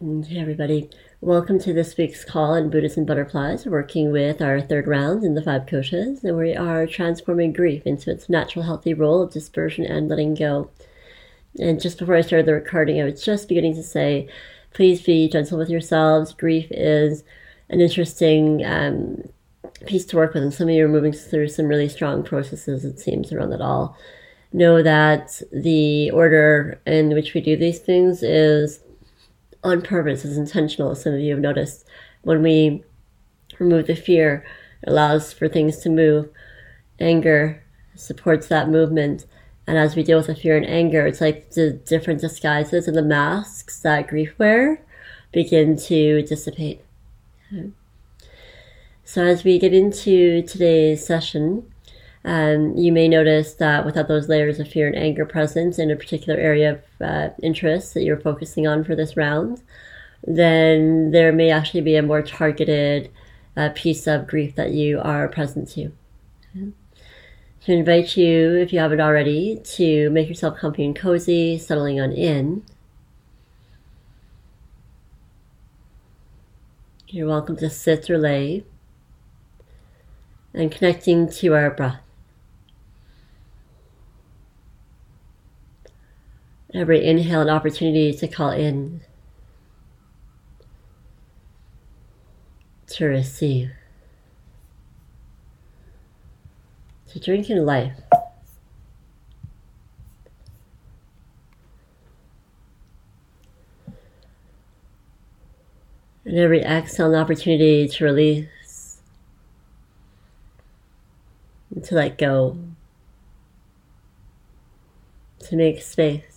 Hey everybody, welcome to this week's call on Buddhism Butterflies, working with our third round in the five koshas, and we are transforming grief into its natural healthy role of dispersion and letting go. And just before I started the recording, I was just beginning to say, please be gentle with yourselves. Grief is an interesting piece to work with, and some of you are moving through some really strong processes, it seems, around it all. Know that the order in which we do these things is on purpose, is intentional. Some of you have noticed when we remove the fear, it allows for things to move. Anger supports that movement. And as we deal with the fear and anger, it's like the different disguises and the masks that grief wear begin to dissipate. Okay. So as we get into today's session, you may notice that without those layers of fear and anger present in a particular area of interest that you're focusing on for this round, then there may actually be a more targeted piece of grief that you are present to. Okay. So I invite you, if you haven't already, to make yourself comfy and cozy, settling on in. You're welcome to sit or lay, and connecting to our breath. Every inhale, an opportunity to call in, to receive, to drink in life. And every exhale, an opportunity to release, and to let go, to make space.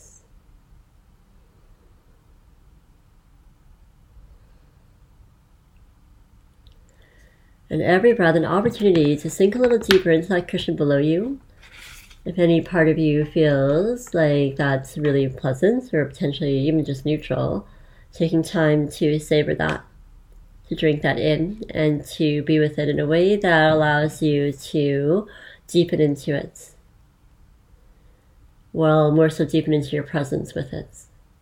And every breath, an opportunity to sink a little deeper into that cushion below you. If any part of you feels like that's really pleasant or potentially even just neutral, taking time to savor that, to drink that in, and to be with it in a way that allows you to deepen into it. Well, more so deepen into your presence with it.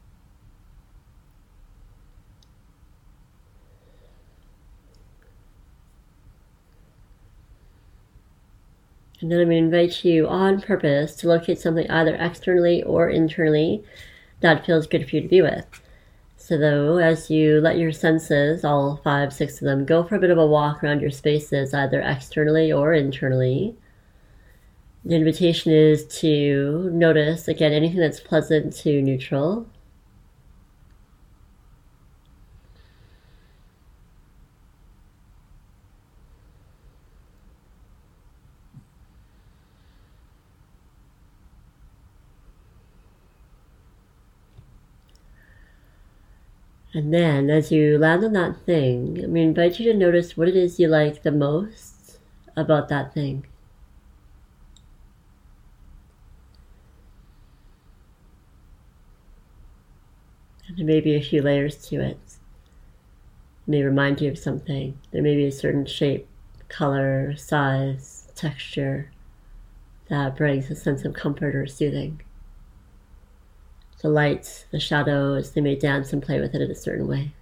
And then I'm going to invite you on purpose to locate something either externally or internally that feels good for you to be with. So though, as you let your senses, all 5, 6 of them, go for a bit of a walk around your spaces, either externally or internally, the invitation is to notice, again, anything that's pleasant to neutral. And then, as you land on that thing, I'm going to invite you to notice what it is you like the most about that thing. And there may be a few layers to it. It may remind you of something. There may be a certain shape, color, size, texture that brings a sense of comfort or soothing. The lights, the shadows, they may dance and play with it in a certain way.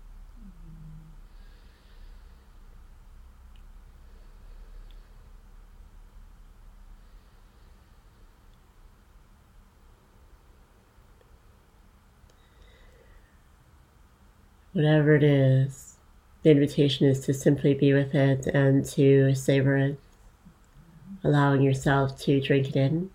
Whatever it is, the invitation is to simply be with it and to savor it, allowing yourself to drink it in.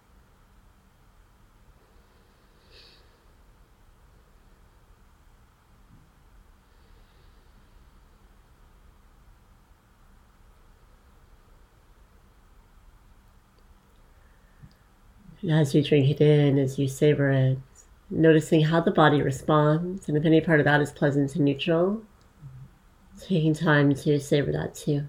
And as you drink it in, as you savor it, noticing how the body responds, and if any part of that is pleasant and neutral, taking time to savor that too.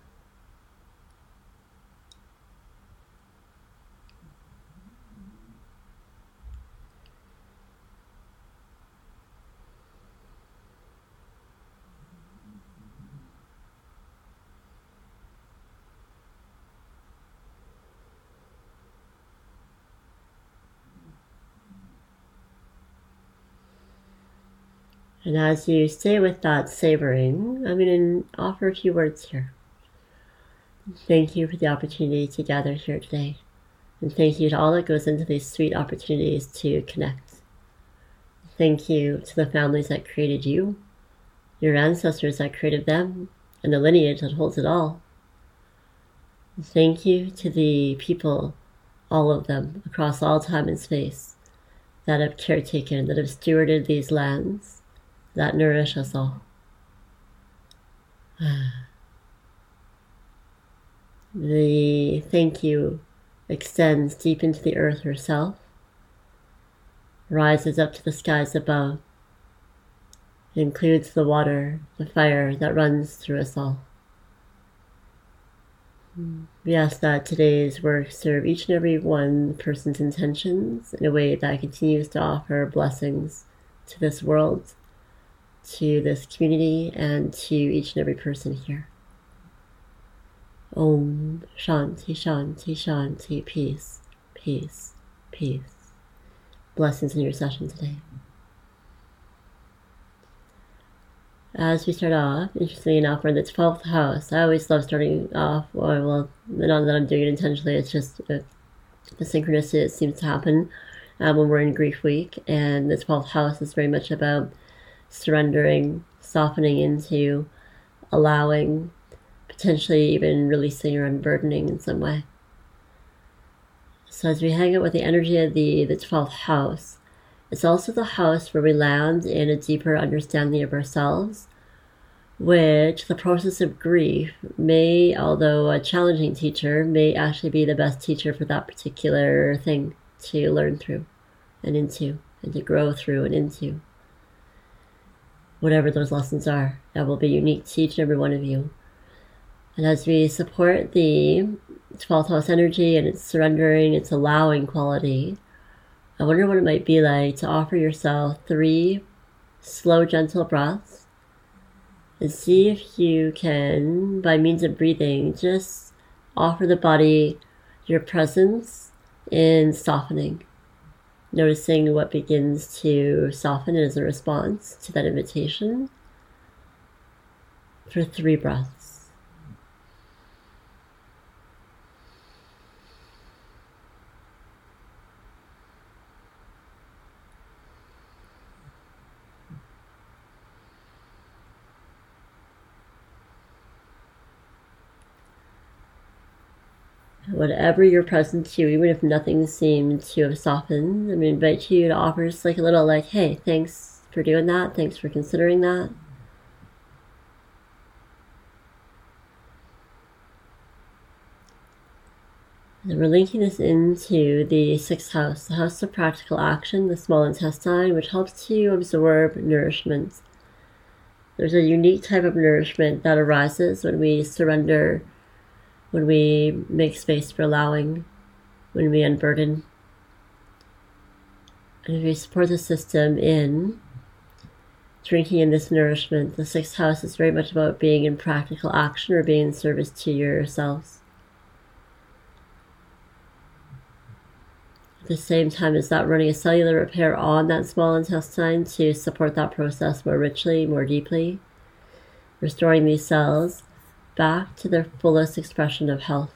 And as you stay with that savoring, I'm going to offer a few words here. Thank you for the opportunity to gather here today. And thank you to all that goes into these sweet opportunities to connect. Thank you to the families that created you, your ancestors that created them, and the lineage that holds it all. Thank you to the people, all of them, across all time and space, that have caretaken, that have stewarded these lands, that nourish us all. The thank you extends deep into the earth herself, rises up to the skies above, includes the water, the fire that runs through us all. We ask that today's work serve each and every one person's intentions in a way that continues to offer blessings to this world, to this community, and to each and every person here. Om Shanti Shanti Shanti. Peace, peace, peace. Blessings in your session today. As we start off, interestingly enough, we're in the 12th house. I always love starting off, well, not that I'm doing it intentionally, it's just the synchronicity that seems to happen when we're in Grief Week. And the 12th house is very much about surrendering, softening into, allowing, potentially even releasing or unburdening in some way. So as we hang out with the energy of the 12th house, it's also the house where we land in a deeper understanding of ourselves, which the process of grief may, although a challenging teacher, may actually be the best teacher for that particular thing to learn through and into, and to grow through and into. Whatever those lessons are, that will be unique to each and every one of you. And as we support the 12th house energy and its surrendering, its allowing quality, I wonder what it might be like to offer yourself 3 slow, gentle breaths and see if you can, by means of breathing, just offer the body your presence in softening. Noticing what begins to soften as a response to that invitation for 3 breaths. Whatever you're present to, even if nothing seemed to have softened, I'm going to invite you to offer just like a little like, hey, thanks for doing that. Thanks for considering that. And we're linking this into the 6th house, the house of practical action, the small intestine, which helps to absorb nourishment. There's a unique type of nourishment that arises when we surrender, when we make space for allowing, when we unburden. And if we support the system in drinking in this nourishment, the 6th house is very much about being in practical action or being in service to yourselves. At the same time as that, running a cellular repair on that small intestine to support that process more richly, more deeply, restoring these cells back to their fullest expression of health.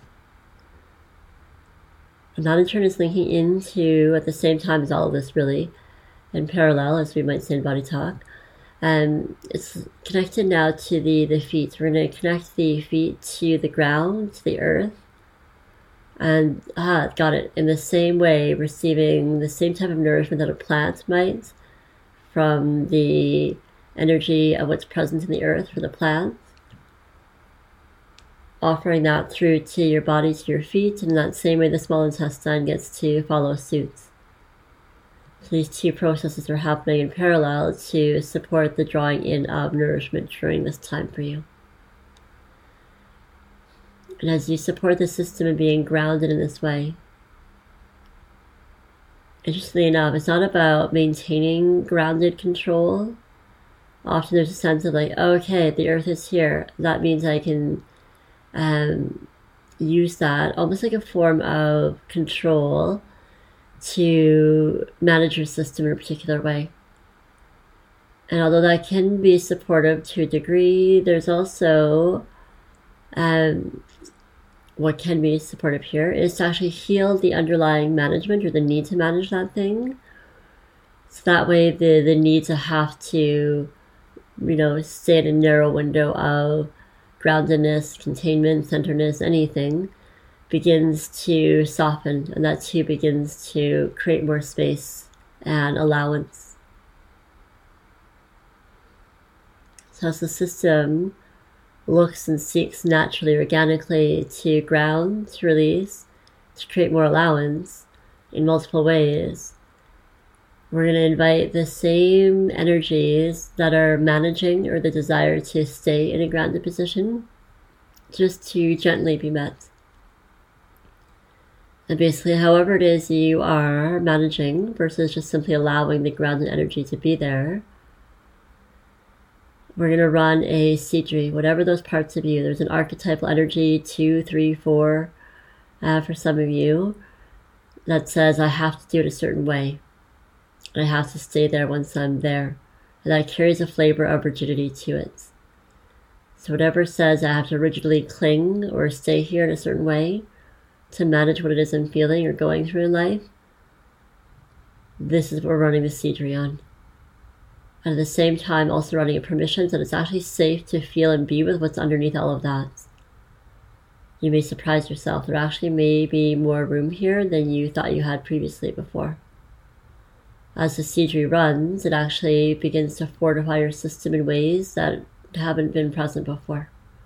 And that in turn is linking into, at the same time as all of this, really, in parallel, as we might say in body talk, it's connected now to the feet. We're going to connect the feet to the ground, to the earth, and, got it, in the same way, receiving the same type of nourishment that a plant might from the energy of what's present in the earth for the plant. Offering that through to your body, to your feet, and in that same way the small intestine gets to follow suit. So these 2 processes are happening in parallel to support the drawing in of nourishment during this time for you. And as you support the system in being grounded in this way, interestingly enough, it's not about maintaining grounded control. Often there's a sense of like, oh, okay, the earth is here. That means I can use that almost like a form of control to manage your system in a particular way. And although that can be supportive to a degree, there's also what can be supportive here is to actually heal the underlying management or the need to manage that thing. So that way the need to have to, stay in a narrow window of groundedness, containment, centeredness, anything, begins to soften, and that too begins to create more space and allowance. So as the system looks and seeks naturally, organically to ground, to release, to create more allowance in multiple ways, we're going to invite the same energies that are managing or the desire to stay in a grounded position just to gently be met. And basically, however it is you are managing versus just simply allowing the grounded energy to be there, we're going to run a Sidri, whatever those parts of you. There's an archetypal energy, 2, 3, 4, for some of you, that says, I have to do it a certain way. I have to stay there once I'm there. And that carries a flavor of rigidity to it. So whatever says I have to rigidly cling or stay here in a certain way to manage what it is I'm feeling or going through in life, this is what we're running the Sidri on. And at the same time, also running a permission that it's actually safe to feel and be with what's underneath all of that. You may surprise yourself. There actually may be more room here than you thought you had previously before. As the Sidri runs, it actually begins to fortify your system in ways that haven't been present before.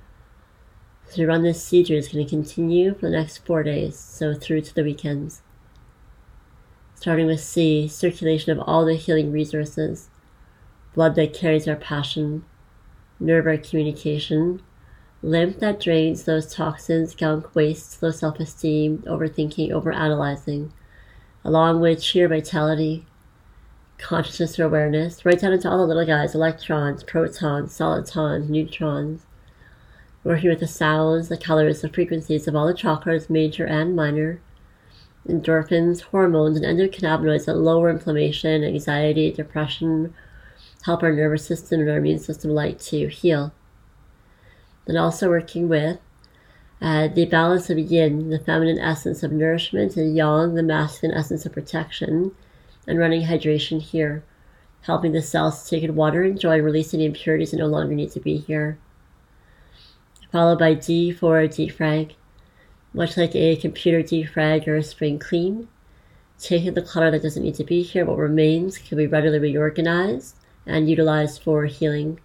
So to run this Sidri is going to continue for the next 4 days, so through to the weekends. Starting with C, circulation of all the healing resources. Blood that carries our passion, nerve our communication, lymph that drains those toxins, gunk, waste, low self-esteem, overthinking, overanalyzing, along with sheer vitality, consciousness or awareness, right down into all the little guys, electrons, protons, solitons, neutrons, working with the sounds, the colors, the frequencies of all the chakras, major and minor, endorphins, hormones, and endocannabinoids that lower inflammation, anxiety, depression, help our nervous system and our immune system alike to heal. Then also working with the balance of yin, the feminine essence of nourishment, and yang, the masculine essence of protection, and running hydration here, helping the cells to take in water and joy, releasing the impurities that no longer need to be here. Followed by D for defrag, much like a computer defrag or a spring clean, taking the clutter that doesn't need to be here, what remains can be readily reorganized and utilized for healing.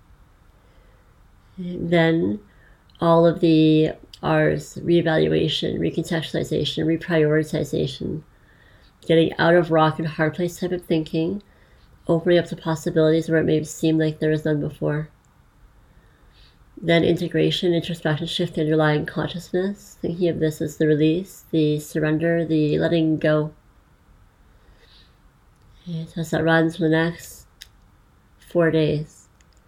And then all of the R's, reevaluation, recontextualization, reprioritization, getting out of rock and hard place type of thinking, opening up to possibilities where it may seem like there is none before. Then integration, introspection, shift the underlying consciousness, thinking of this as the release, the surrender, the letting go. And so as that runs for the next 4 days.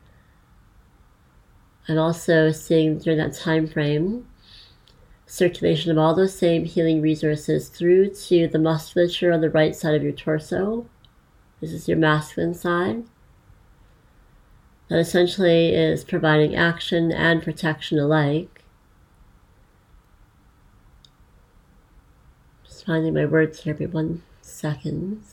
I'm also seeing during that time frame circulation of all those same healing resources through to the musculature on the right side of your torso. This is your masculine side. That essentially is providing action and protection alike. Just finding my words here, every 1 second.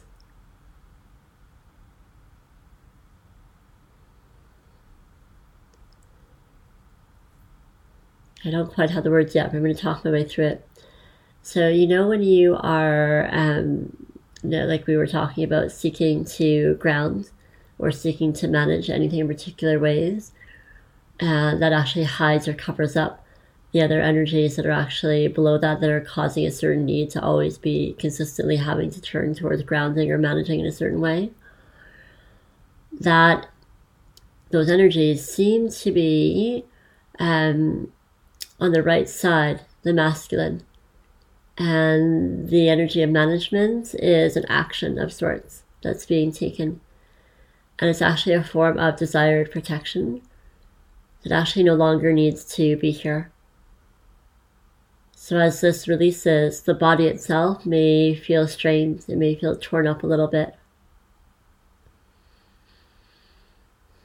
I don't quite have the words yet, but I'm going to talk my way through it. So, when you are, like we were talking about, seeking to ground or seeking to manage anything in particular ways, that actually hides or covers up the other energies that are actually below that are causing a certain need to always be consistently having to turn towards grounding or managing in a certain way. That those energies seem to be on the right side, the masculine. And the energy of management is an action of sorts that's being taken. And it's actually a form of desired protection that actually no longer needs to be here. So as this releases, the body itself may feel strained, it may feel torn up a little bit.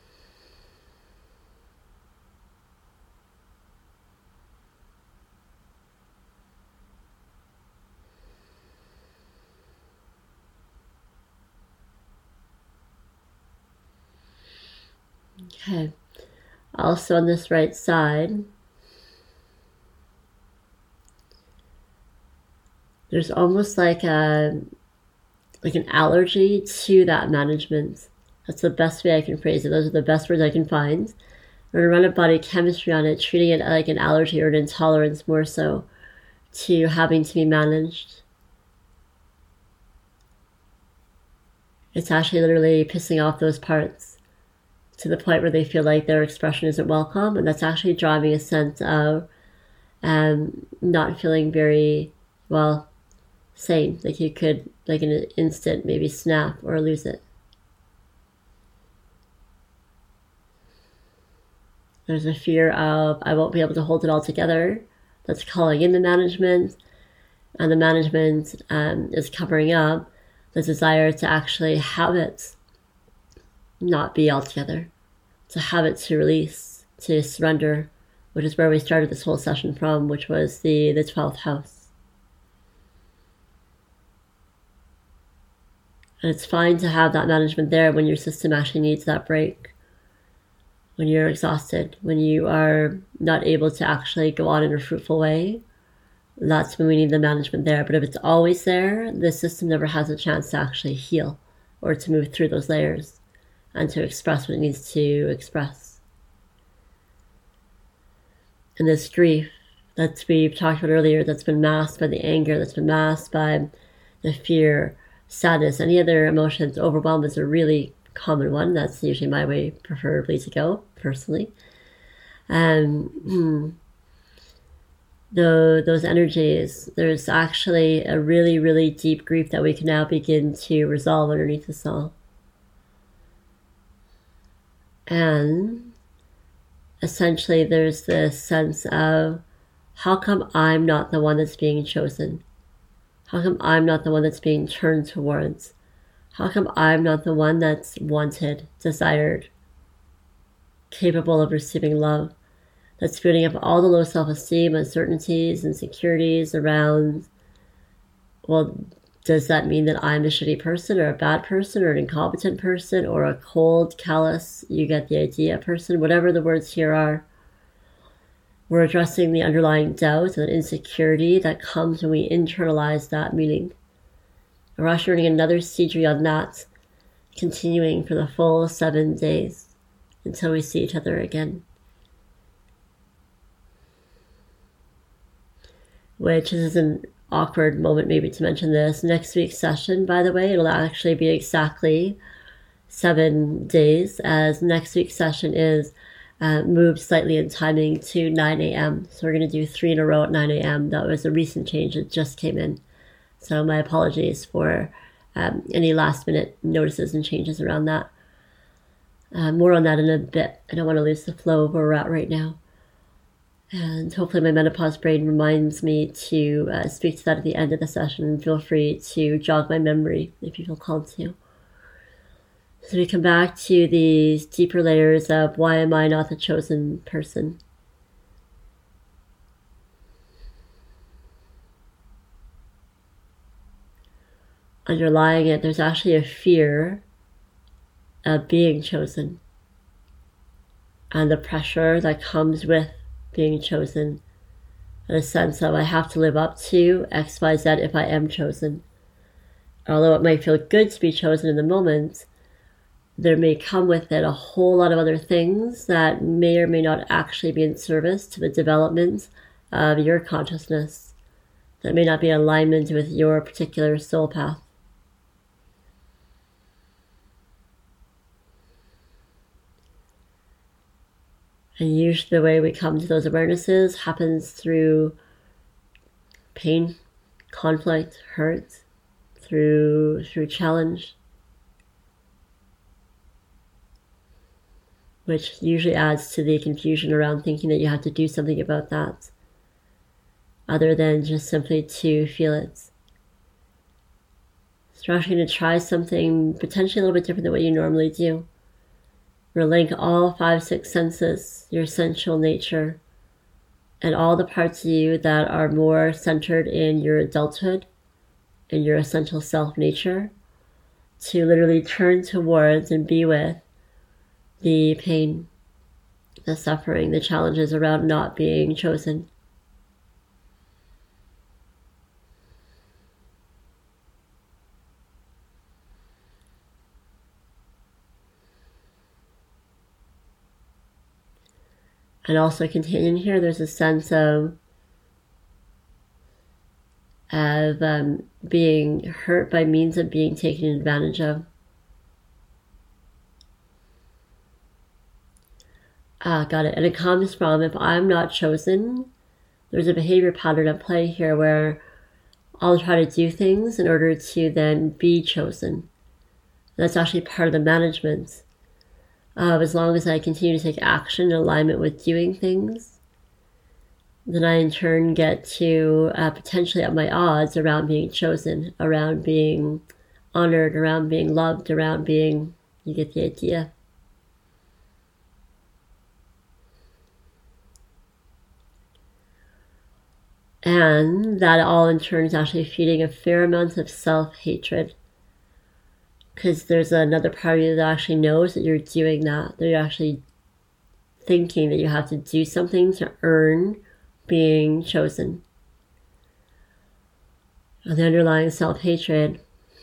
Okay. Also on this right side, there's almost like an allergy to that management. That's the best way I can phrase it. Those are the best words I can find. We're going to run a body chemistry on it, treating it like an allergy or an intolerance more so to having to be managed. It's actually literally pissing off those parts to the point where they feel like their expression isn't welcome, and that's actually driving a sense of not feeling very, well, sane. Like you could, like in an instant, maybe snap or lose it. There's a fear of, I won't be able to hold it all together. That's calling in the management, and the management is covering up the desire to actually have it not be all together, to have it to release, to surrender, which is where we started this whole session from, which was the 12th house. And it's fine to have that management there when your system actually needs that break, when you're exhausted, when you are not able to actually go on in a fruitful way. That's when we need the management there. But if it's always there, the system never has a chance to actually heal or to move through those layers and to express what it needs to express. And this grief that we've talked about earlier, that's been masked by the anger, that's been masked by the fear, sadness, any other emotions, overwhelm is a really common one. That's usually my way, preferably, to go, personally. Those energies, there's actually a really, really deep grief that we can now begin to resolve underneath this all. And essentially there's this sense of, how come I'm not the one that's being chosen? How come I'm not the one that's being turned towards? How come I'm not the one that's wanted, desired, capable of receiving love? That's building up all the low self-esteem, uncertainties, insecurities around, well, does that mean that I'm a shitty person or a bad person or an incompetent person or a cold, callous, you get the idea, person, whatever the words here are. We're addressing the underlying doubt and insecurity that comes when we internalize that meaning. We're actually running another Sidri on that, continuing for the full 7 days until we see each other again. Which is an awkward moment maybe to mention this. Next week's session, by the way, it'll actually be exactly 7 days, as next week's session is moved slightly in timing to 9 a.m. So we're going to do 3 in a row at 9 a.m. That was a recent change that just came in. So my apologies for any last minute notices and changes around that. More on that in a bit. I don't want to lose the flow of where we're at right now. And hopefully my menopause brain reminds me to speak to that at the end of the session, and feel free to jog my memory if you feel called to. So we come back to these deeper layers of, why am I not the chosen person? Underlying it, there's actually a fear of being chosen and the pressure that comes with being chosen, and a sense of, I have to live up to X, Y, Z if I am chosen. Although it might feel good to be chosen in the moment, there may come with it a whole lot of other things that may or may not actually be in service to the development of your consciousness, that may not be in alignment with your particular soul path. And usually the way we come to those awarenesses happens through pain, conflict, hurt, through challenge, which usually adds to the confusion around thinking that you have to do something about that, other than just simply to feel it. So you're actually going to try something potentially a little bit different than what you normally do. Relink all 5, 6 senses, your essential nature, and all the parts of you that are more centered in your adulthood, in your essential self nature, to literally turn towards and be with the pain, the suffering, the challenges around not being chosen. And also continuing here, there's a sense of being hurt by means of being taken advantage of. Got it. And it comes from, if I'm not chosen, there's a behavior pattern at play here where I'll try to do things in order to then be chosen. That's actually part of the management. As long as I continue to take action in alignment with doing things, then I in turn get to potentially up my odds around being chosen, around being honored, around being loved, around being, you get the idea. And that all in turn is actually feeding a fair amount of self-hatred. Because there's another part of you that actually knows that you're doing that. That you're actually thinking that you have to do something to earn being chosen. And the underlying self-hatred.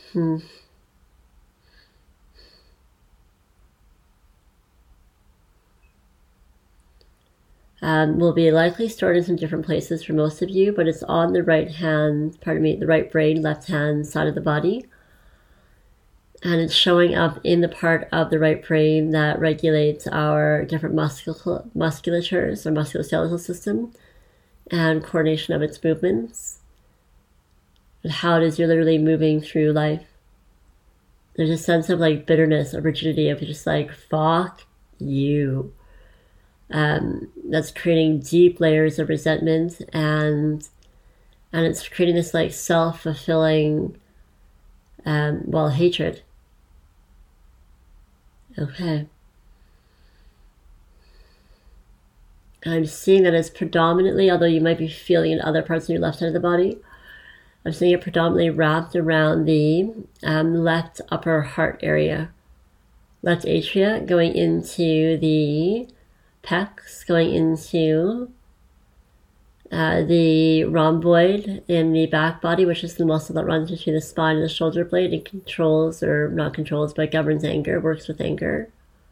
Will be likely stored in some different places for most of you, but it's on the the right brain, left hand side of the body. And it's showing up in the part of the right brain that regulates our different musculatures, or musculoskeletal system, and coordination of its movements. And how it is you're literally moving through life. There's a sense of like bitterness or rigidity of just like, fuck you. That's creating deep layers of resentment, and it's creating this like self-fulfilling hatred. Okay. I'm seeing that it's predominantly, although you might be feeling in other parts of your left side of the body, I'm seeing it predominantly wrapped around the left upper heart area, left atria, going into the pecs, going into the rhomboid in the back body, which is the muscle that runs between the spine and the shoulder blade and controls, or not controls, but governs anger, works with anger.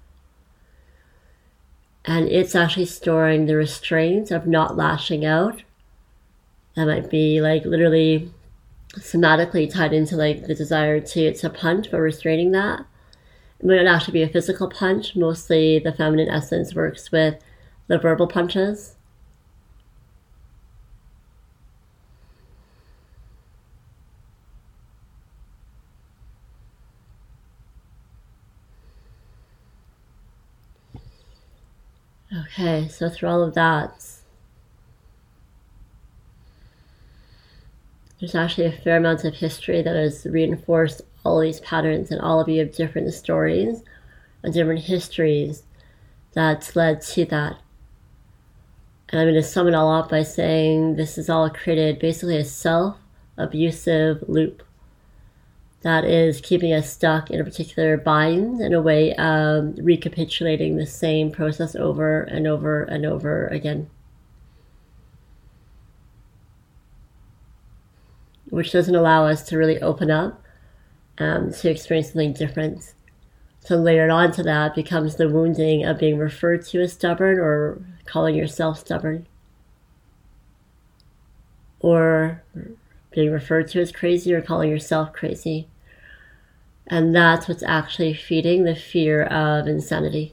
And it's actually storing the restraint of not lashing out. That might be like literally somatically tied into like the desire to punch, but restraining that. It might not actually be a physical punch. Mostly the feminine essence works with the verbal punches. Okay, so through all of that, there's actually a fair amount of history that has reinforced all these patterns, and all of you have different stories and different histories that's led to that. And I'm going to sum it all up by saying this is all created basically a self-abusive loop that is keeping us stuck in a particular bind, in a way of recapitulating the same process over and over and over again. Which doesn't allow us to really open up to experience something different. So layered onto that becomes the wounding of being referred to as stubborn, or calling yourself stubborn, or being referred to as crazy, or calling yourself crazy. And that's what's actually feeding the fear of insanity.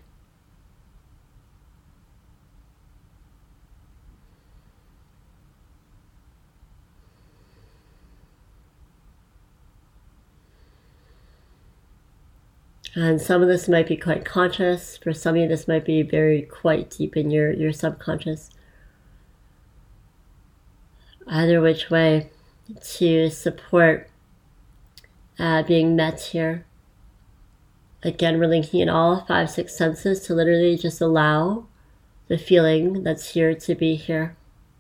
And some of this might be quite conscious. For some of you, this might be quite deep in your subconscious. Either which way, to support being met here. Again, we're linking in all 5, 6 senses to literally just allow the feeling that's here to be here.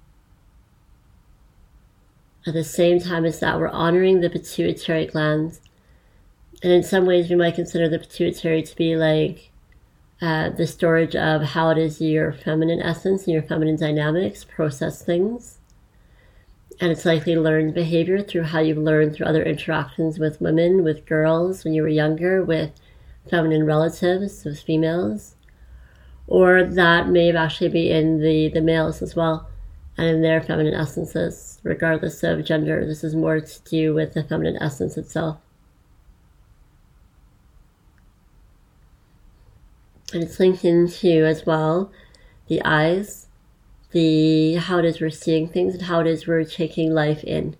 At the same time as that, we're honoring the pituitary gland. And in some ways, we might consider the pituitary to be like the storage of how it is your feminine essence and your feminine dynamics process things. And it's likely learned behavior through how you've learned through other interactions with women, with girls when you were younger, with feminine relatives, with females. Or that may actually be in the males as well, and in their feminine essences, regardless of gender. This is more to do with the feminine essence itself. And it's linked into, as well, the eyes, how it is we're seeing things, and how it is we're taking life in.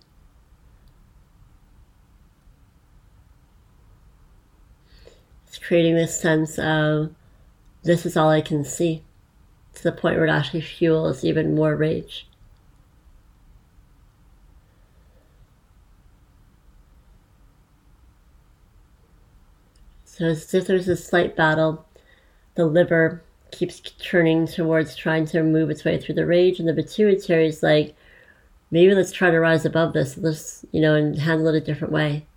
It's creating this sense of, this is all I can see, to the point where it actually fuels even more rage. So it's as if there's a slight battle. The liver keeps turning towards trying to move its way through the rage, and the pituitary is like, maybe let's try to rise above this, and handle it a different way.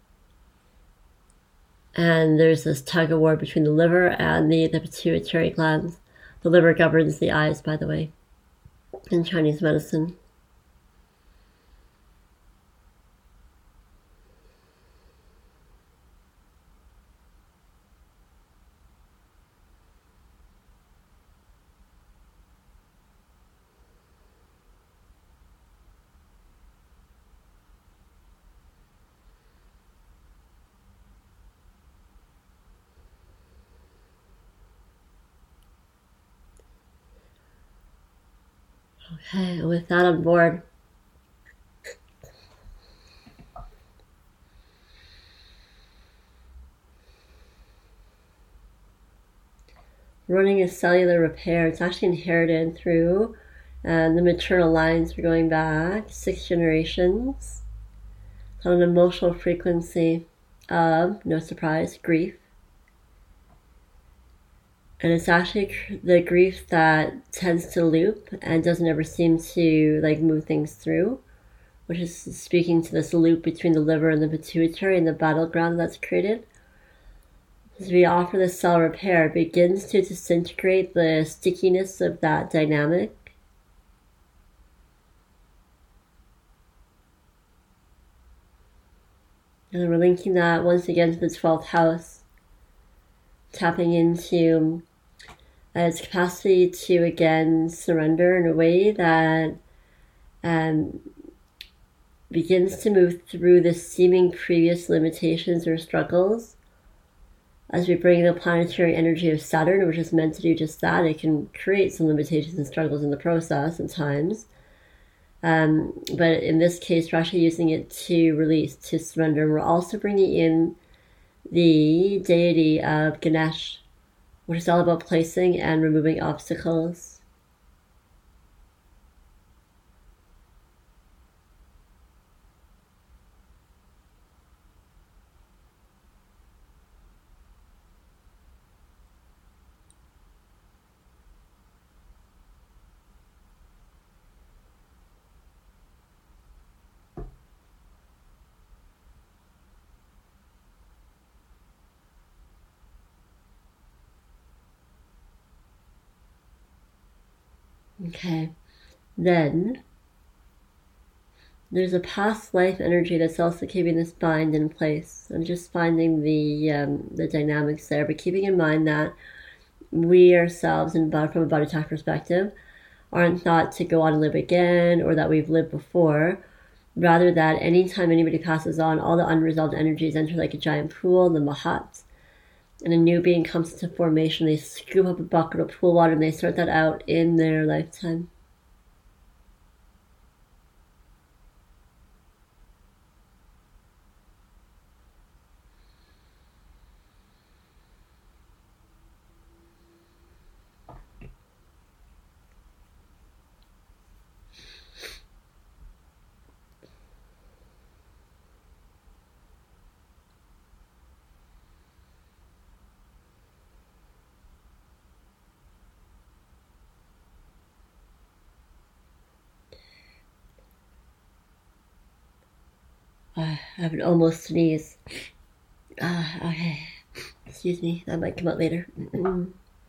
And there's this tug of war between the liver and the pituitary glands. The liver governs the eyes, by the way, in Chinese medicine. Okay, with that on board, running a cellular repair. It's actually inherited through the maternal lines. We're going back 6 generations. It's on an emotional frequency of, no surprise, grief. And it's actually the grief that tends to loop and doesn't ever seem to move things through, which is speaking to this loop between the liver and the pituitary and the battleground that's created. As we offer this cell repair, it begins to disintegrate the stickiness of that dynamic. And we're linking that once again to the 12th house, tapping into its capacity to again surrender in a way that begins to move through the seeming previous limitations or struggles. As we bring the planetary energy of Saturn, which is meant to do just that, it can create some limitations and struggles in the process at times. But in this case, we're actually using it to release, to surrender. And we're also bringing in the deity of Ganesh, which is all about placing and removing obstacles. Okay, then there's a past life energy that's also keeping this bind in place. I'm just finding the dynamics there, but keeping in mind that we ourselves, from a body attack perspective, aren't thought to go on and live again, or that we've lived before. Rather, that anytime anybody passes on, all the unresolved energies enter like a giant pool, the Mahats, and a new being comes into formation. They scoop up a bucket of pool water and they sort that out in their lifetime. I have an almost sneeze. Okay. Excuse me, that might come out later.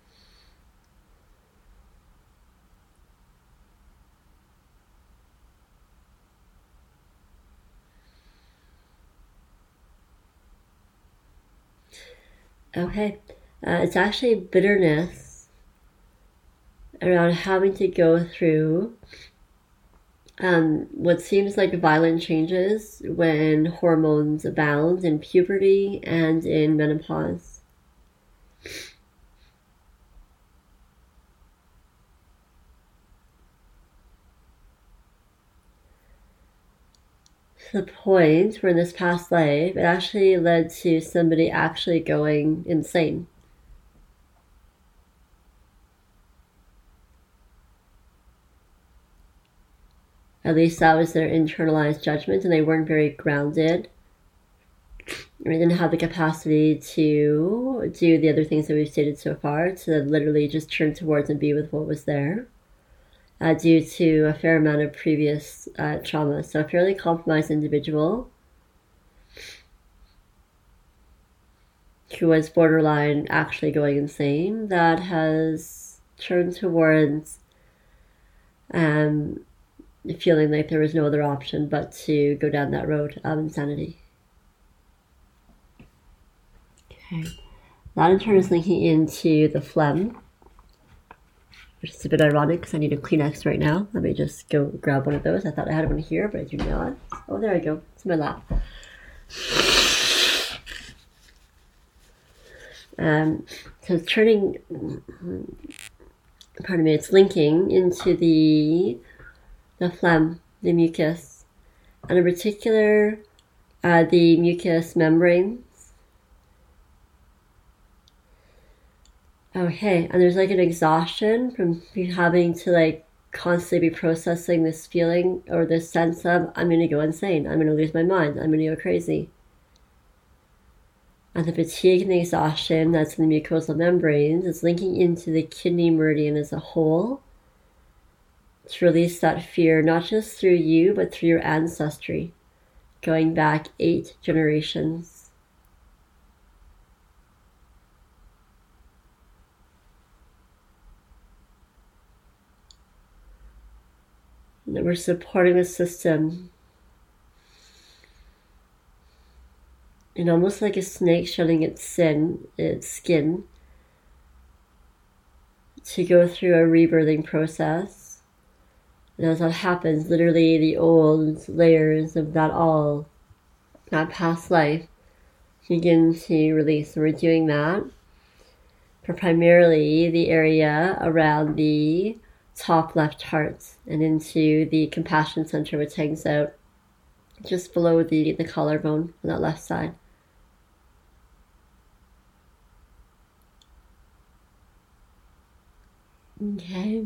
Okay. It's actually bitterness around having to go through what seems like violent changes when hormones abound in puberty and in menopause. To the point where in this past life, it actually led to somebody actually going insane. At least that was their internalized judgment, and they weren't very grounded. Or they didn't have the capacity to do the other things that we've stated so far, to literally just turn towards and be with what was there, due to a fair amount of previous trauma. So a fairly compromised individual who was borderline actually going insane that has turned towards feeling like there was no other option but to go down that road of insanity. Okay. That in turn is linking into the phlegm, which is a bit ironic because I need a Kleenex right now. Let me just go grab one of those. I thought I had one here, but I do not. Oh, there I go. It's in my lap. So it's turning, pardon me, it's linking into the phlegm, the mucus, and in particular, the mucous membrane. Okay, and there's like an exhaustion from having to like constantly be processing this feeling or this sense of, I'm gonna go insane, I'm gonna lose my mind, I'm gonna go crazy. And the fatigue and the exhaustion that's in the mucosal membranes is linking into the kidney meridian as a whole to release that fear, not just through you, but through your ancestry, going back 8 generations. And that we're supporting the system and almost like a snake shedding its skin to go through a rebirthing process. And as that happens, literally the old layers of that past life, begin to release. And we're doing that for primarily the area around the top left heart and into the compassion center, which hangs out just below the collarbone on that left side. Okay.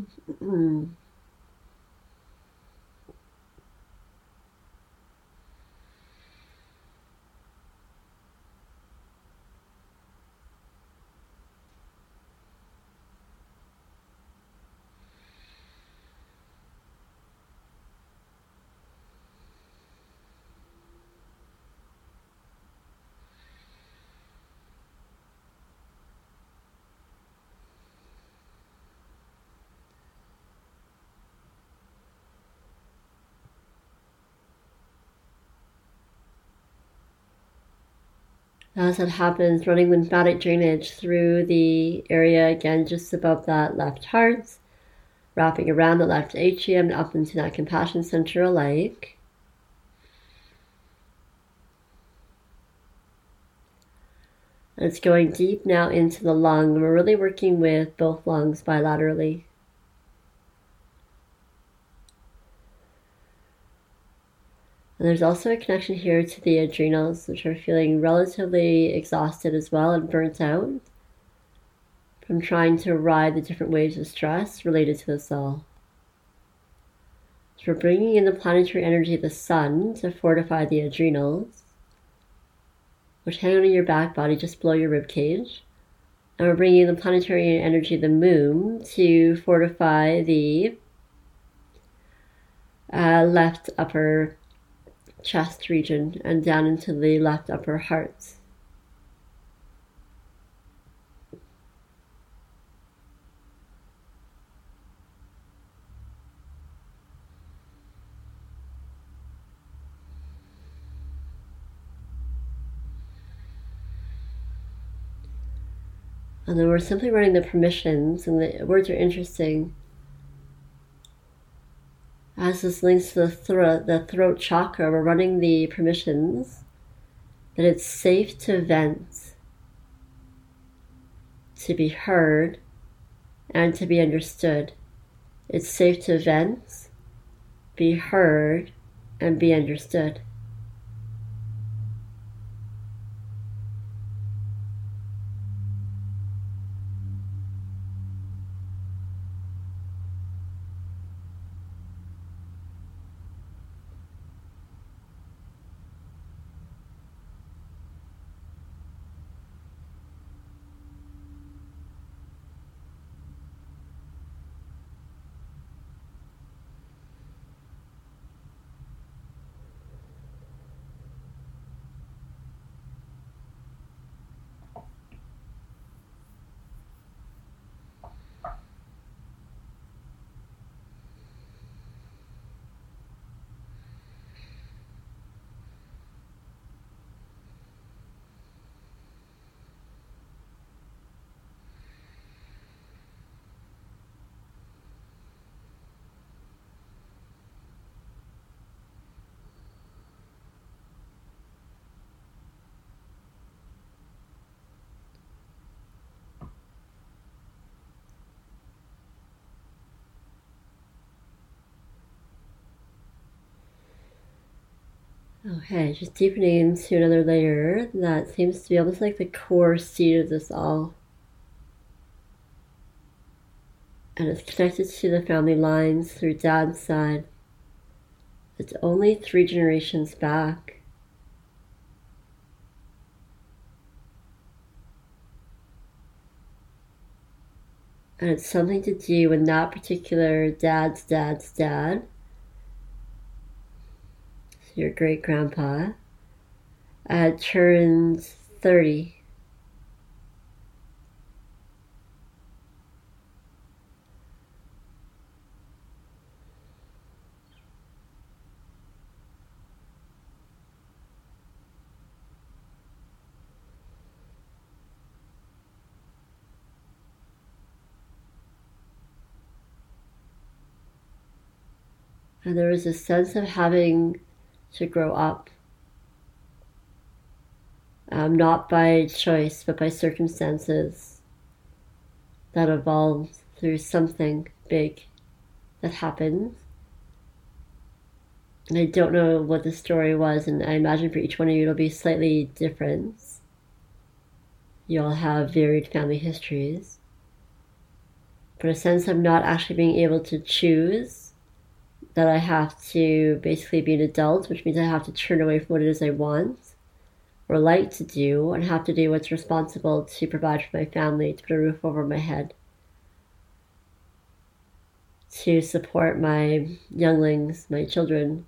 As that happens, running lymphatic drainage through the area, again, just above that left heart, wrapping around the left atrium, up into that compassion center alike. And it's going deep now into the lung. We're really working with both lungs bilaterally. And there's also a connection here to the adrenals, which are feeling relatively exhausted as well and burnt out from trying to ride the different waves of stress related to this all. So we're bringing in the planetary energy of the sun to fortify the adrenals, which hang on your back body just below your rib cage. And we're bringing in the planetary energy of the moon to fortify the left upper chest region and down into the left upper heart. And then we're simply running the permissions, and the words are interesting. As this links to the throat chakra, we're running the permissions that it's safe to vent, to be heard, and to be understood. It's safe to vent, be heard, and be understood. Okay, just deepening into another layer that seems to be almost like the core seed of this all. And it's connected to the family lines through Dad's side. It's only 3 generations back. And it's something to do with that particular dad's dad, your great grandpa, turns 30. And there was a sense of having to grow up. Not by choice, but by circumstances that evolved through something big that happened. And I don't know what the story was, and I imagine for each one of you it'll be slightly different. You all have varied family histories. But a sense of not actually being able to choose, that I have to basically be an adult, which means I have to turn away from what it is I want or like to do, and have to do what's responsible to provide for my family, to put a roof over my head, to support my younglings, my children.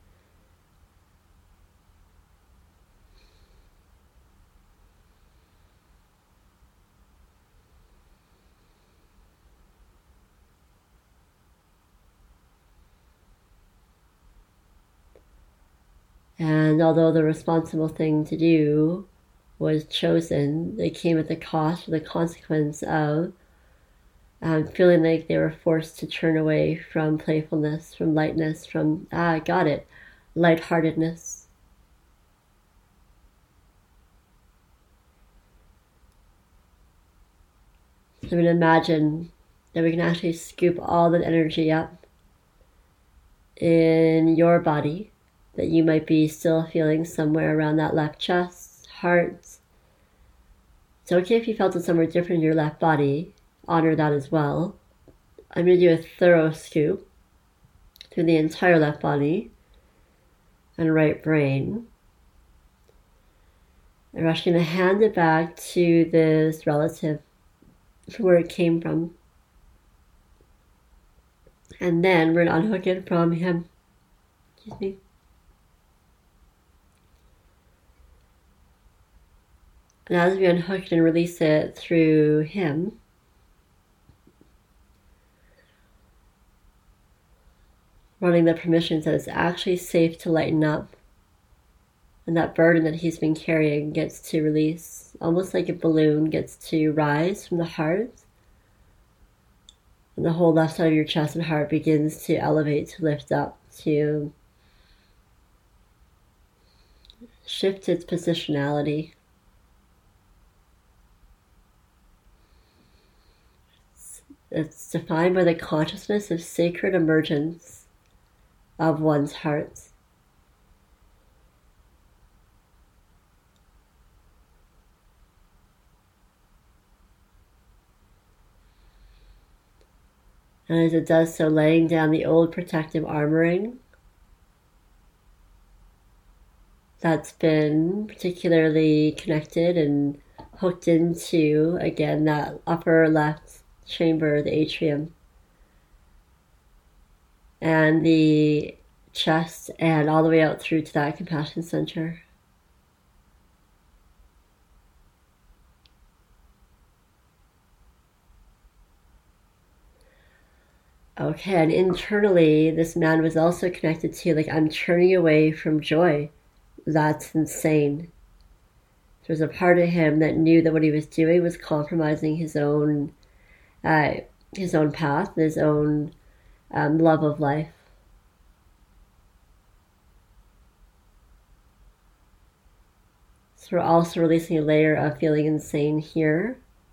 And although the responsible thing to do was chosen, it came at the cost or the consequence of feeling like they were forced to turn away from playfulness, from lightness, from, I got it, lightheartedness. So I'm going to imagine that we can actually scoop all that energy up in your body that you might be still feeling somewhere around that left chest, heart. It's okay if you felt it somewhere different in your left body. Honor that as well. I'm going to do a thorough scoop through the entire left body and right brain. And we're actually going to hand it back to this relative from where it came from. And then we're going to unhook it from him. Excuse me. And as we unhook it and release it through him, running the permissions that it's actually safe to lighten up, And that burden that he's been carrying gets to release, almost like a balloon gets to rise from the heart. And the whole left side of your chest and heart begins to elevate, to lift up, to shift its positionality. It's defined by the consciousness of sacred emergence of one's heart. And as it does so, laying down the old protective armoring that's been particularly connected and hooked into, again, that upper left chamber, the atrium, and the chest, and all the way out through to that compassion center. Okay, and internally, this man was also connected to, like, I'm turning away from joy. That's insane. There's a part of him that knew that what he was doing was compromising his own path, his own love of life. So we're also releasing a layer of feeling insane here.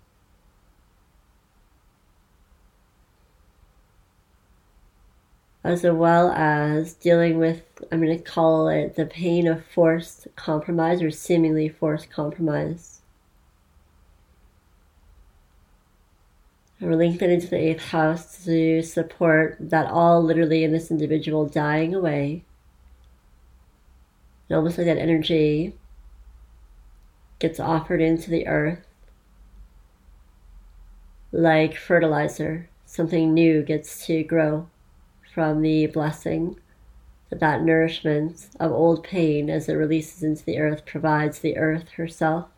As well as dealing with, I'm going to call it the pain of forced compromise or seemingly forced compromise. And we're linking that into the 8th house to support that all literally in this individual dying away. And almost like that energy gets offered into the earth like fertilizer. Something new gets to grow from the blessing that nourishment of old pain, as it releases into the earth, provides the earth herself.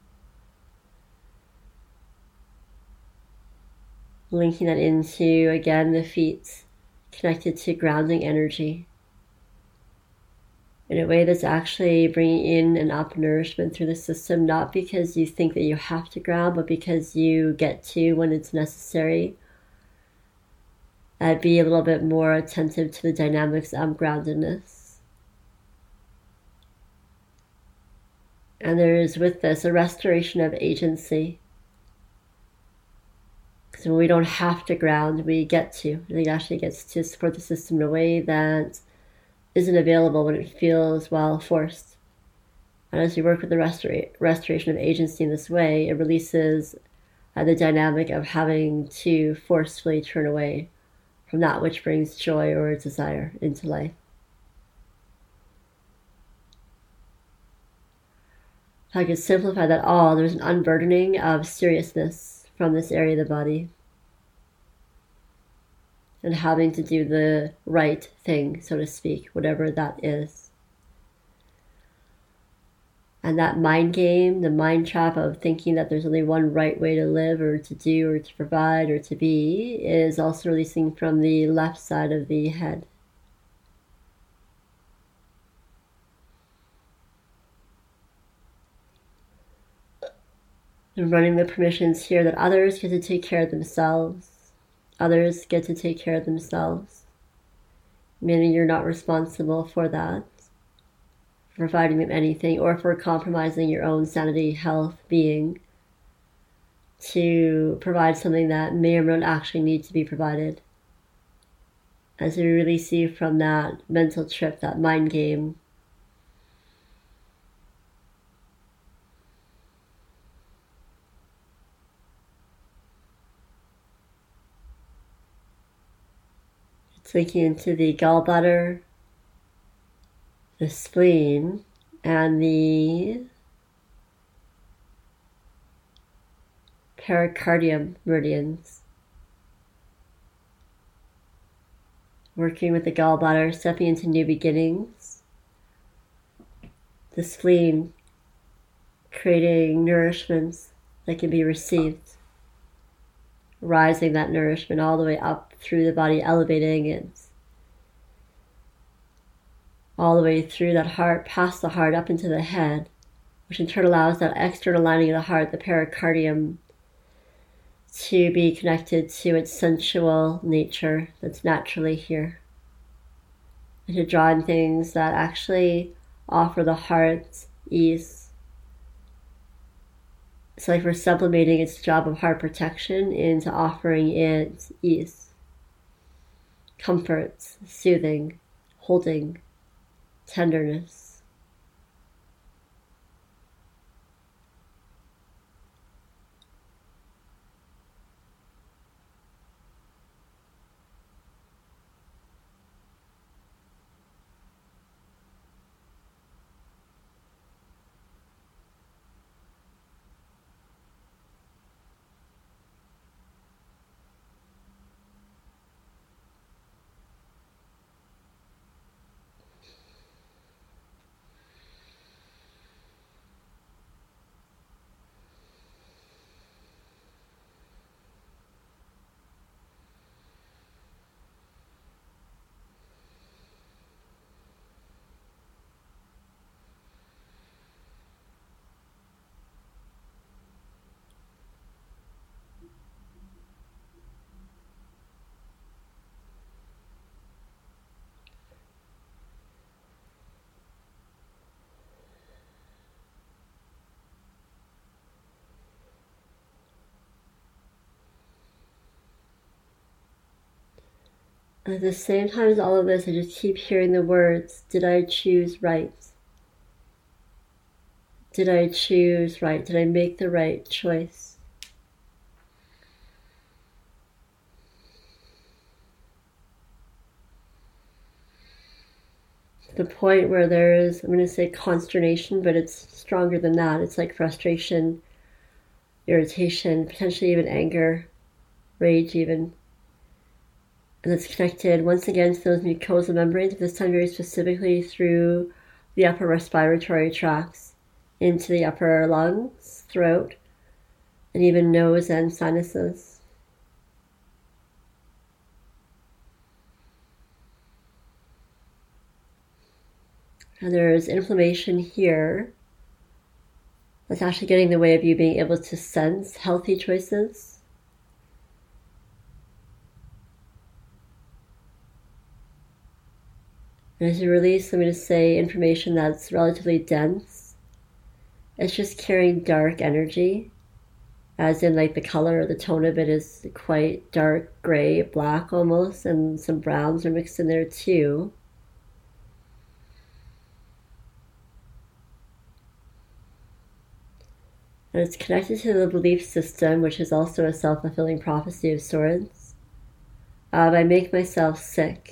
Linking that into, again, the feet, connected to grounding energy in a way that's actually bringing in and up nourishment through the system, not because you think that you have to ground, but because you get to when it's necessary. Be a little bit more attentive to the dynamics of groundedness. And there is with this a restoration of agency. Because when we don't have to ground, we get to. And it actually gets to support the system in a way that isn't available when it feels, well, forced. And as we work with the restoration of agency in this way, it releases the dynamic of having to forcefully turn away from that which brings joy or desire into life. If I could simplify that all, there's an unburdening of seriousness from this area of the body and having to do the right thing, so to speak, whatever that is. And that mind game, the mind trap of thinking that there's only one right way to live or to do or to provide or to be, is also releasing from the left side of the head. And running the permissions here that others get to take care of themselves. Others get to take care of themselves. Meaning you're not responsible for that, providing them anything, or for compromising your own sanity, health, being, to provide something that may or may not actually need to be provided. As we release you from that mental trip, that mind game, it's linking into the gallbladder, the spleen, and the pericardium meridians. Working with the gallbladder, stepping into new beginnings. The spleen, creating nourishments that can be received. Rising that nourishment all the way up through the body, elevating it. all the way through that heart, past the heart, up into the head, which in turn allows that external lining of the heart, the pericardium, to be connected to its sensual nature that's naturally here. And to draw in things that actually offer the heart ease. It's like we're sublimating its job of heart protection into offering it ease, comfort, soothing, holding, tenderness. At the same time as all of this, I just keep hearing the words, did I choose right? Did I choose right? Did I make the right choice? To the point where there is, I'm going to say consternation, but it's stronger than that. It's like frustration, irritation, potentially even anger, rage even. And it's connected once again to those mucosal membranes, this time very specifically through the upper respiratory tracts, into the upper lungs, throat, and even nose and sinuses. And there's inflammation here that's actually getting in the way of you being able to sense healthy choices. And as you release, I'm going to say information that's relatively dense. It's just carrying dark energy, as in like the color or the tone of it is quite dark gray, black almost, and some browns are mixed in there too. And it's connected to the belief system, which is also a self-fulfilling prophecy of sorts. I make myself sick.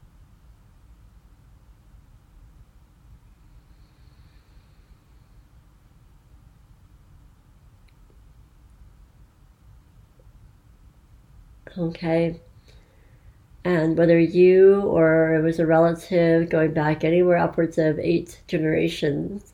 Okay, and whether you or it was a relative going back anywhere upwards of 8 generations,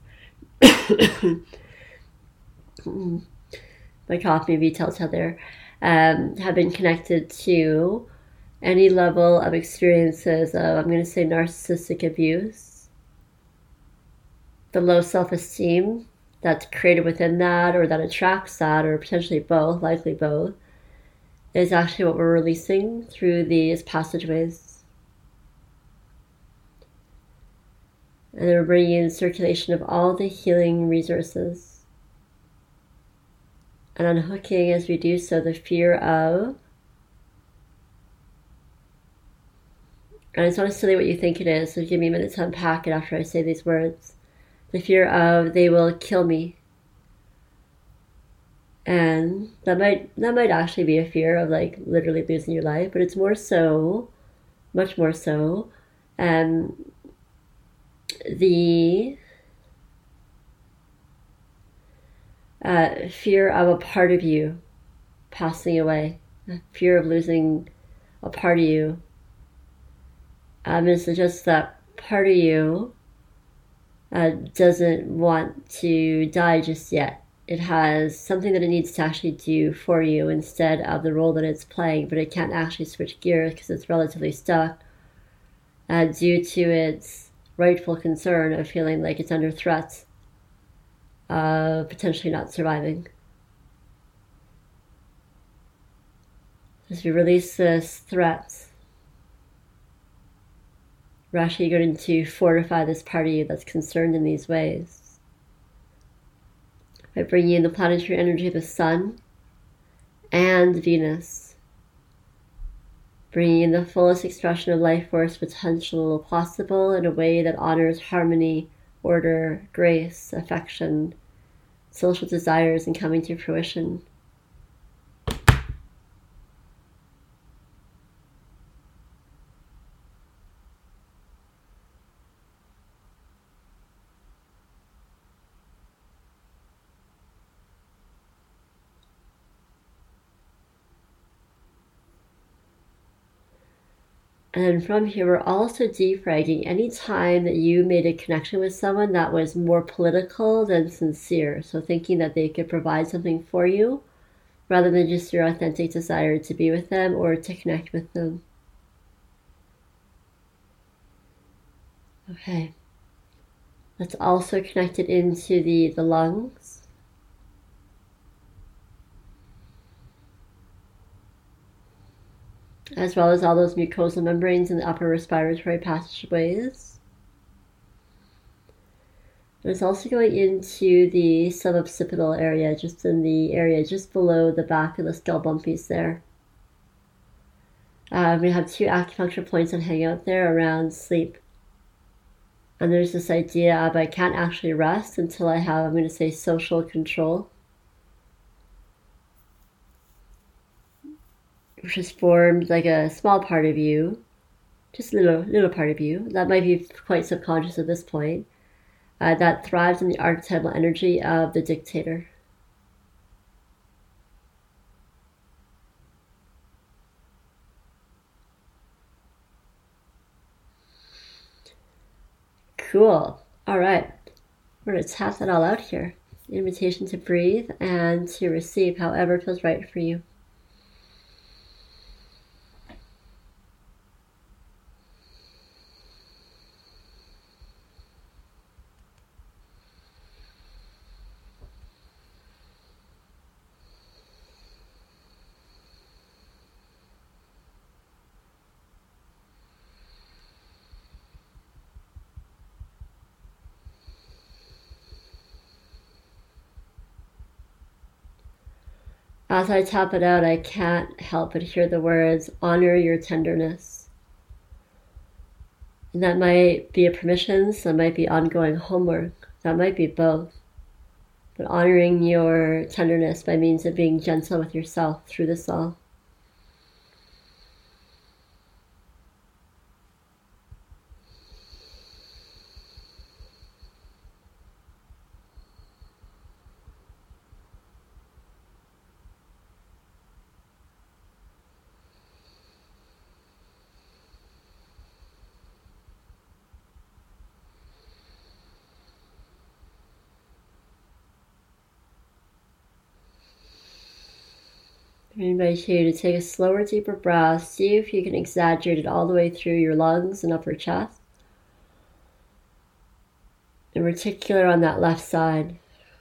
my cough maybe telltale there, have been connected to any level of experiences of, I'm going to say, narcissistic abuse, the low self-esteem that's created within that or that attracts that, or potentially both, likely both, is actually what we're releasing through these passageways. And then we're bringing in circulation of all the healing resources. And unhooking, as we do so, the fear of, and it's not necessarily what you think it is, so give me a minute to unpack it after I say these words. The fear of, they will kill me. And that might actually be a fear of like literally losing your life, but it's more so, much more so, the fear of a part of you passing away, fear of losing a part of you. It's just that part of you doesn't want to die just yet. It has something that it needs to actually do for you instead of the role that it's playing, but it can't actually switch gears because it's relatively stuck due to its rightful concern of feeling like it's under threat of potentially not surviving. As we release this threat, we're actually going to fortify this part of you that's concerned in these ways by bringing in the planetary energy of the Sun and Venus, bringing in the fullest expression of life force potential possible in a way that honors harmony, order, grace, affection, social desires, and coming to fruition. And from here, we're also defragging any time that you made a connection with someone that was more political than sincere. So thinking that they could provide something for you rather than just your authentic desire to be with them or to connect with them. Okay. Let's also connect it into the lungs. As well as all those mucosal membranes in the upper respiratory passageways. It's also going into the suboccipital area, just in the area just below the back of the skull bumpies there. We have 2 acupuncture points that hang out there around sleep. And there's this idea of I can't actually rest until I have, I'm going to say, social control, which has formed like a small part of you, just a little part of you, that might be quite subconscious at this point, that thrives in the archetypal energy of the dictator. Cool. All right. We're going to tap that all out here. Invitation to breathe and to receive however feels right for you. As I tap it out, I can't help but hear the words, honor your tenderness. And that might be a permission, that might be ongoing homework, that might be both. But honoring your tenderness by means of being gentle with yourself through this all. I invite you to take a slower, deeper breath. See if you can exaggerate it all the way through your lungs and upper chest. In particular on that left side.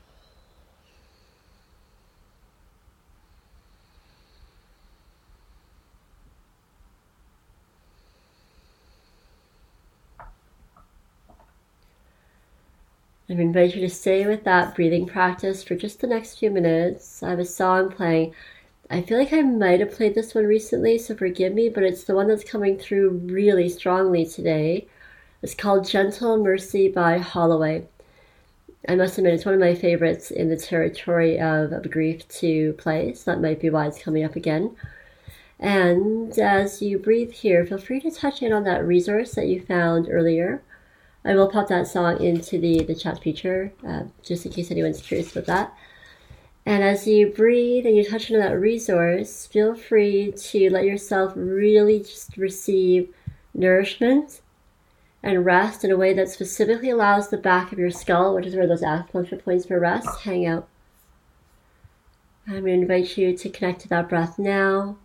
I invite you to stay with that breathing practice for just the next few minutes. I have a song playing. I feel like I might have played this one recently, so forgive me, but it's the one that's coming through really strongly today. It's called Gentle Mercy by Holloway. I must admit, it's one of my favorites in the territory of grief to play, so that might be why it's coming up again. And as you breathe here, feel free to touch in on that resource that you found earlier. I will pop that song into the chat feature, just in case anyone's curious about that. And as you breathe and you touch into that resource, feel free to let yourself really just receive nourishment and rest in a way that specifically allows the back of your skull, which is where those acupuncture points for rest, hang out. I'm going to invite you to connect to that breath now,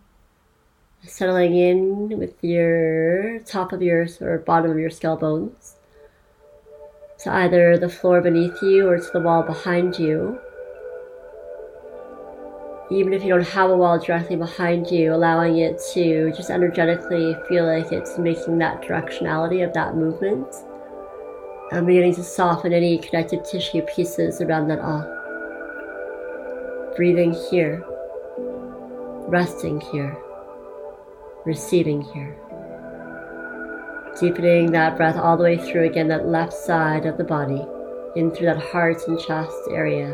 settling in with your top of your or bottom of your skull bones. to either the floor beneath you or to the wall behind you. Even if you don't have a wall directly behind you, allowing it to just energetically feel like it's making that directionality of that movement. And beginning to soften any connective tissue pieces around that off. Breathing here, resting here, receiving here. Deepening that breath all the way through again, that left side of the body, in through that heart and chest area.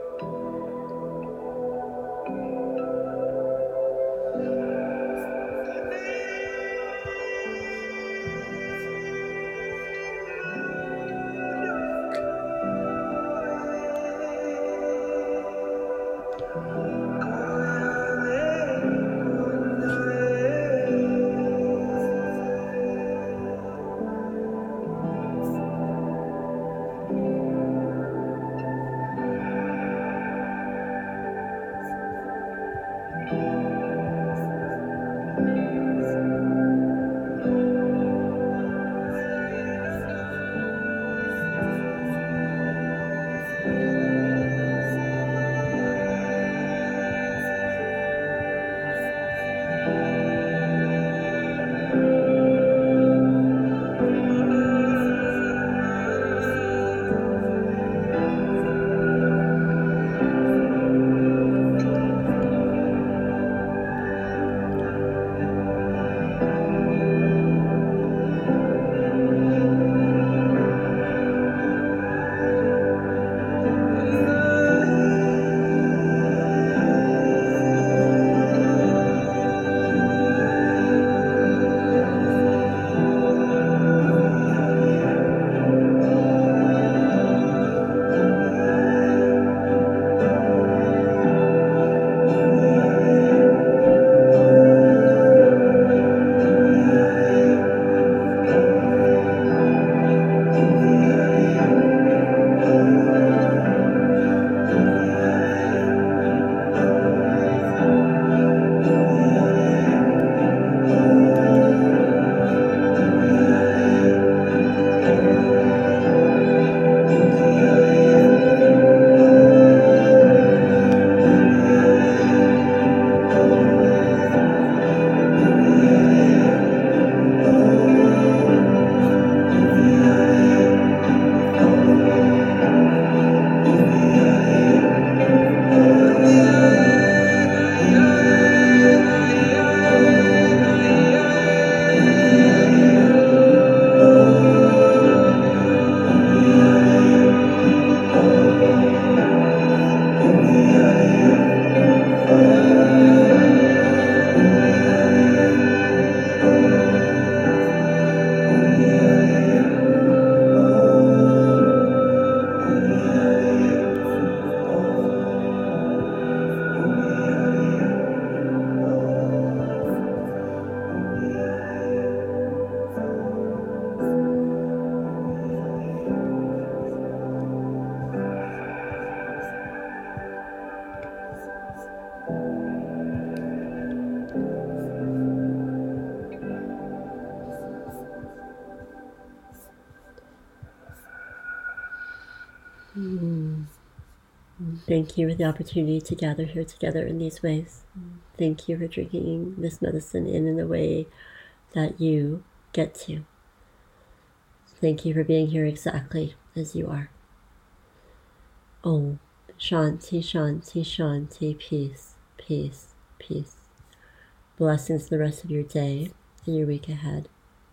Thank you for the opportunity to gather here together in these ways. Thank you for drinking this medicine in the way that you get to. Thank you for being here exactly as you are. Om Shanti, Shanti, Shanti, peace, peace, peace. Blessings the rest of your day and your week ahead.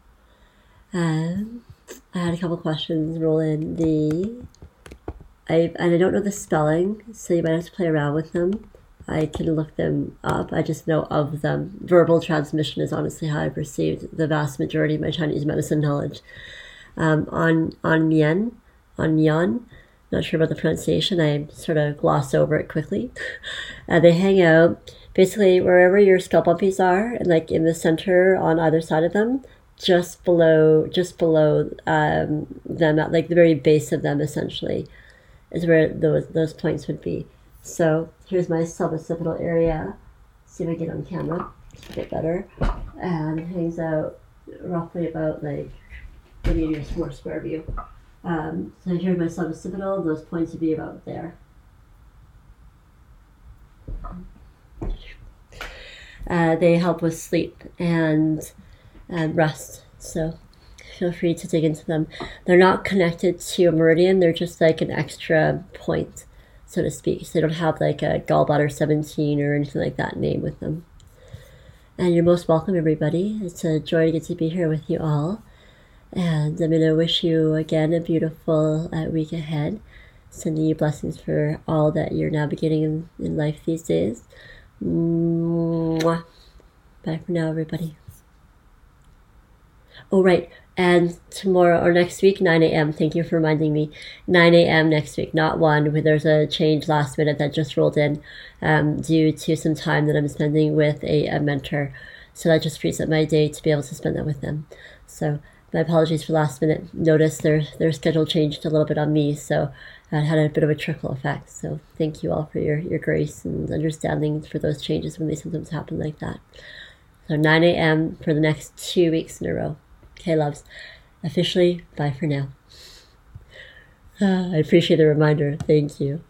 I had a couple questions roll in. And I don't know the spelling, so you might have to play around with them. I can look them up. I just know of them. Verbal transmission is honestly how I perceived the vast majority of my Chinese medicine knowledge. On Mian, not sure about the pronunciation. I sort of glossed over it quickly. They hang out basically wherever your skull bumpies are, and like in the center on either side of them, just below them, at like the very base of them, essentially, is where those points would be. So here's my suboccipital area. See if I get on camera a bit better. And it hangs out roughly about like, maybe in your more square view. So here my suboccipital, those points would be about there. They help with sleep and rest, so feel free to dig into them. They're not connected to a meridian, they're just like an extra point, so to speak. So they don't have like a gallbladder 17 or anything like that name with them. And you're most welcome, everybody. It's a joy to get to be here with you all. And I'm going to wish you again a beautiful week ahead. Sending you blessings for all that you're navigating in life these days. Mwah. Bye for now, everybody. Oh, right. And tomorrow or next week, 9 a.m. Thank you for reminding me. 9 a.m. next week, not 1. There's a change last minute that just rolled in due to some time that I'm spending with a mentor. So that just frees up my day to be able to spend that with them. So my apologies for last minute notice. Their schedule changed a little bit on me, so it had a bit of a trickle effect. So thank you all for your grace and understanding for those changes when they sometimes happen like that. So 9 a.m. for the next 2 weeks in a row. Okay, loves. Officially, bye for now. I appreciate the reminder. Thank you.